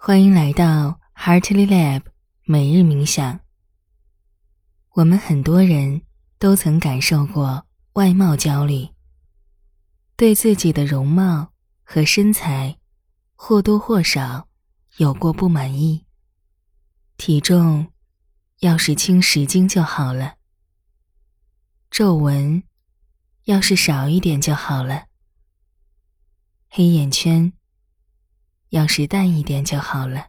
欢迎来到 Heartly Lab 每日冥想。我们很多人都曾感受过外貌焦虑，对自己的容貌和身材或多或少有过不满意。体重要是轻10斤就好了，皱纹要是少一点就好了，黑眼圈要是淡一点就好了。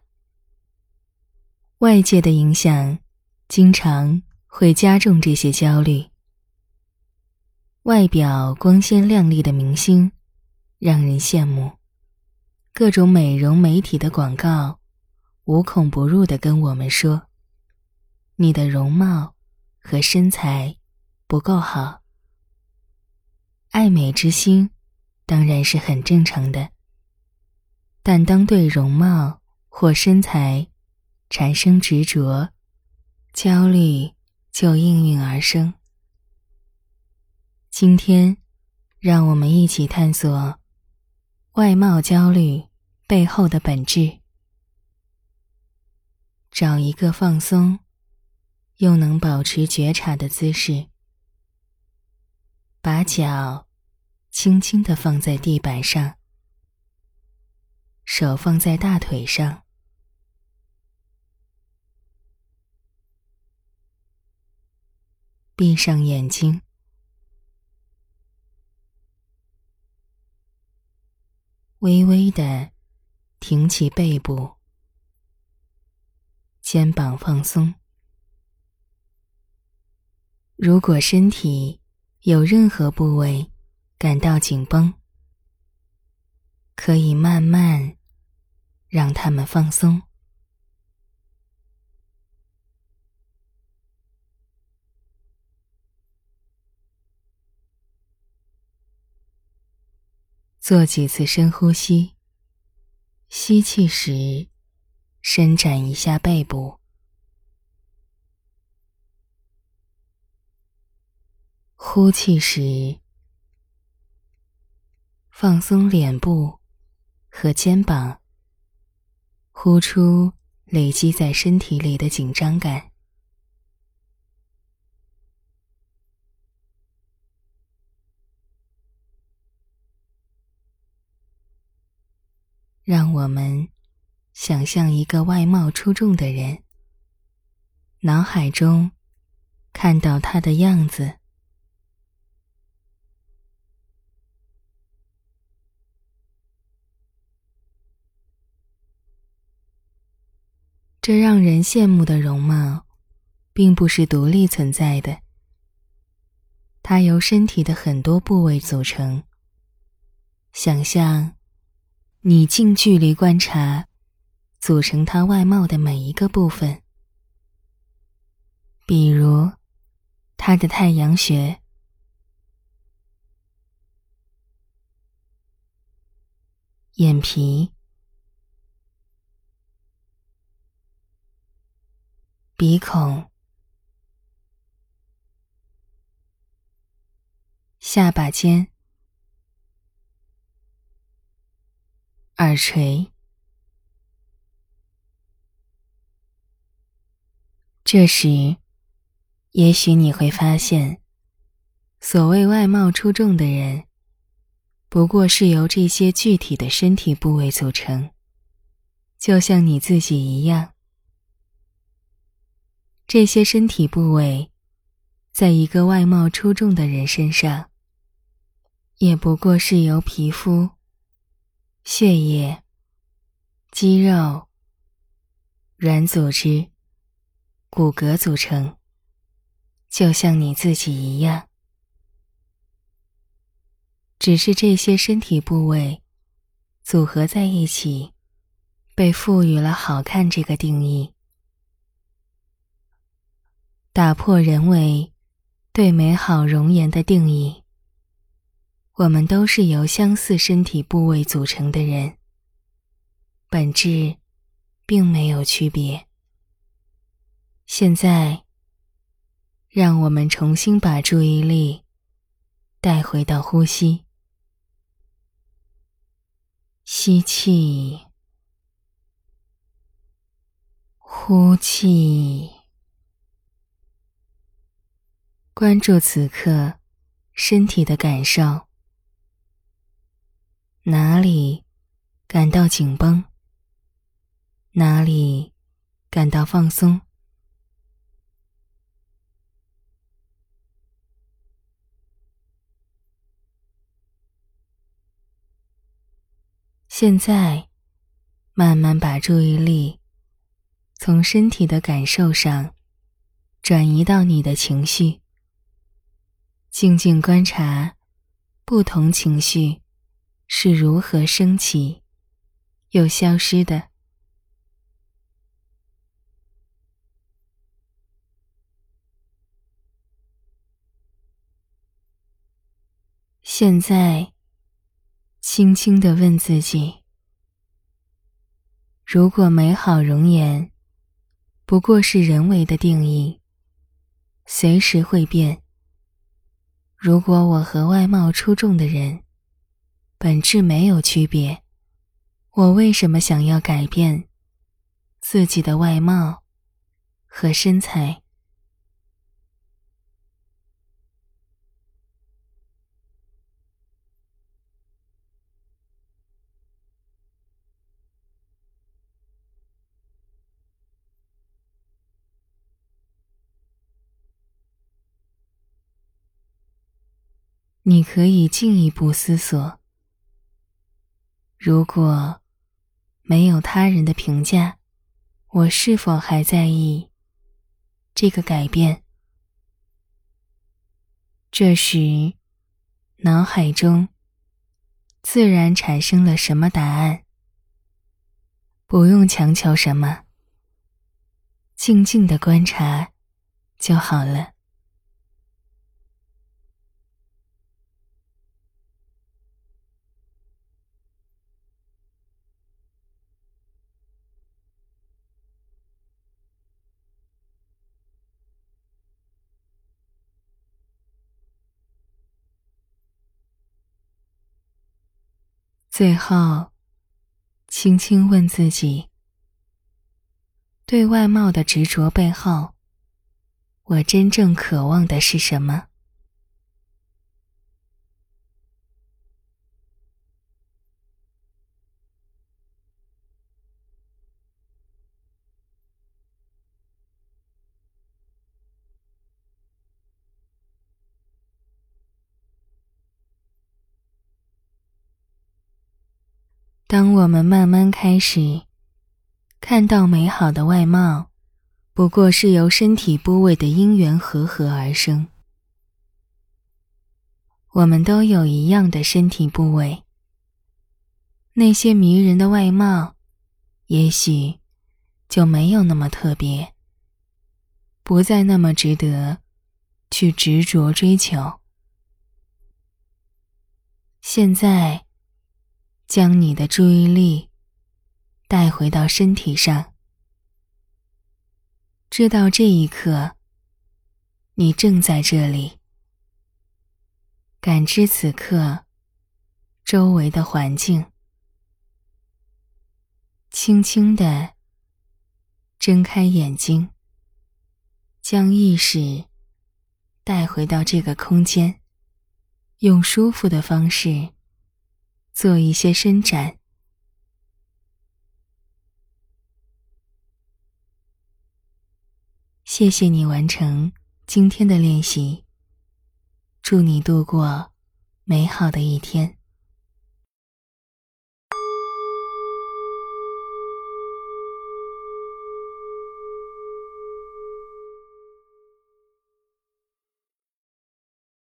外界的影响经常会加重这些焦虑。外表光鲜亮丽的明星让人羡慕，各种美容媒体的广告无孔不入地跟我们说，你的容貌和身材不够好。爱美之心当然是很正常的，但当对容貌或身材产生执着，焦虑就应运而生。今天，让我们一起探索外貌焦虑背后的本质。找一个放松，又能保持觉察的姿势，把脚轻轻地放在地板上，手放在大腿上，闭上眼睛，微微地挺起背部，肩膀放松。如果身体有任何部位感到紧绷，可以慢慢让它们放松。做几次深呼吸，吸气时伸展一下背部，呼气时放松脸部和肩膀，呼出累积在身体里的紧张感。让我们想象一个外貌出众的人，脑海中看到他的样子，这让人羡慕的容貌并不是独立存在的，它由身体的很多部位组成。想象你近距离观察组成它外貌的每一个部分，比如它的太阳穴、眼皮、鼻孔、下巴尖、耳垂。这时，也许你会发现，所谓外貌出众的人，不过是由这些具体的身体部位组成，就像你自己一样。这些身体部位，在一个外貌出众的人身上，也不过是由皮肤、血液、肌肉、软组织、骨骼组成，就像你自己一样。只是这些身体部位组合在一起，被赋予了好看这个定义。打破人为对美好容颜的定义，我们都是由相似身体部位组成的人，本质并没有区别。现在，让我们重新把注意力带回到呼吸。吸气， 呼气，关注此刻身体的感受，哪里感到紧绷，哪里感到放松。现在，慢慢把注意力从身体的感受上转移到你的情绪，静静观察不同情绪是如何升起又消失的。现在，轻轻地问自己，如果美好容颜不过是人为的定义，随时会变，如果我和外貌出众的人本质没有区别，我为什么想要改变自己的外貌和身材？你可以进一步思索，如果没有他人的评价，我是否还在意这个改变？这时，脑海中自然产生了什么答案，不用强求什么，静静地观察就好了。最后，轻轻问自己，对外貌的执着背后，我真正渴望的是什么？当我们慢慢开始看到美好的外貌不过是由身体部位的因缘和合而生，我们都有一样的身体部位，那些迷人的外貌也许就没有那么特别，不再那么值得去执着追求。现在，将你的注意力带回到身体上，知道这一刻，你正在这里，感知此刻周围的环境，轻轻地睁开眼睛，将意识带回到这个空间，用舒服的方式做一些伸展。谢谢你完成今天的练习，祝你度过美好的一天。